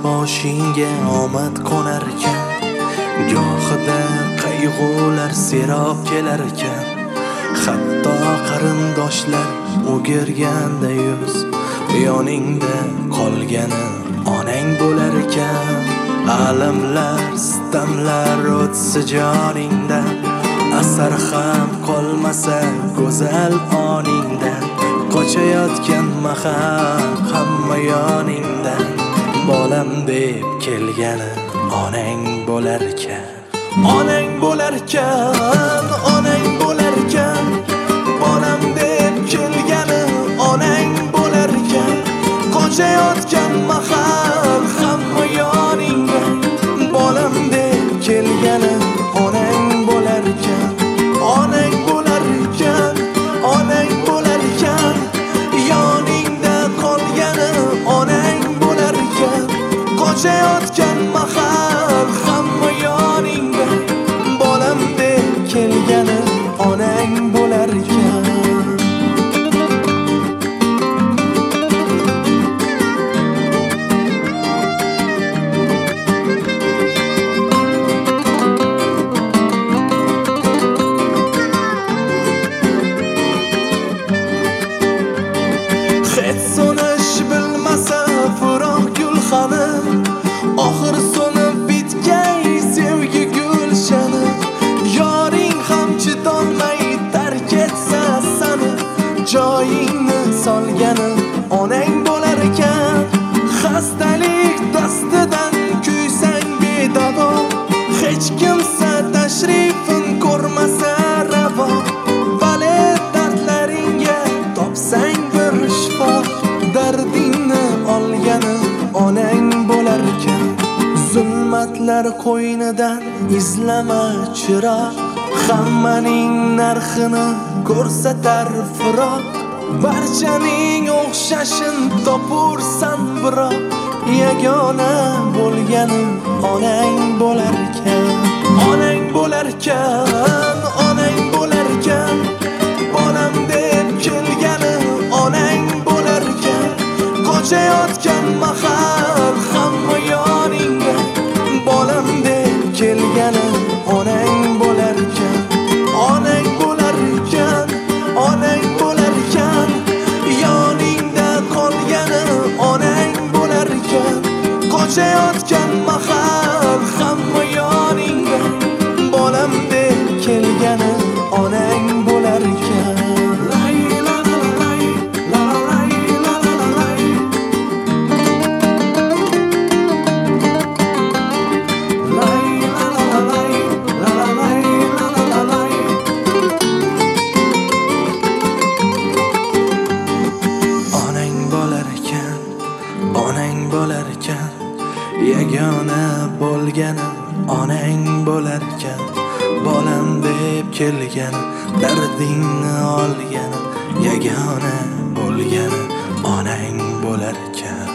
boshingga omad qo'narkan, gohida qayg'ular serob kelarkan, hatto qarindoshlar o'girganda yuz, yoningda qolgani onang bo'larkan. Alamlar, sitamlar o'tsa joningdan, asar ham qolmasa go'zal oningdan, qochayotgan mahal hamma yoningdan, bolam deb kelgani onang bo'larkan. Onang bo'larkan, onang bo'larkan, bolam deb kelgani onang bo'larkan, qochayotgan mahal hamma yoningdan, bolam deb kelgani onang bo'larkan. Onang bo'larkan, onang bo'larkan, yoningda qolgani onang bo'larkan, qochayotgan mahal hamma yoningda, bolam deb kelgani onang bo'larkan. Oxir so'nib bitgay sevgi gulshani, yoring ham chidolmay tark etsa sani, joyingni solgani onang bo'lar ekan. Xastalik dastidan kuysang bedavo, hech kimsa tashrifin ko'rmasa ravo, vale dardlaringga topsang bir shifo, dardingni olgani onang bo'lar ekan. Zulmatlar qo'ynidan izlama chiroq, hammaning narxini ko'rsatar firoq, barchaning o'xshashin topursan biroq, yagona bo'lgani onang bo'lar ekan. Onang bo'lar ekan, onang bo'lar ekan, bolam deb kelgani onang bo'lar ekan, qochayotgan mahal hamma yoningda, bolam deb kelgani onang bo'lar ekan. Onang bo'lar ekan, onang bo'lar ekan, yoningda qolgani onang bo'lar ekan, qochayotgan mahal hamma yoningda, bolam deb kelgani onang bo'lar ekan. Yagona bo'lgani onang bo'lar ekan, bolam deb kelgani dardingni olgani, yagona bo'lgani onang bo'lar ekan.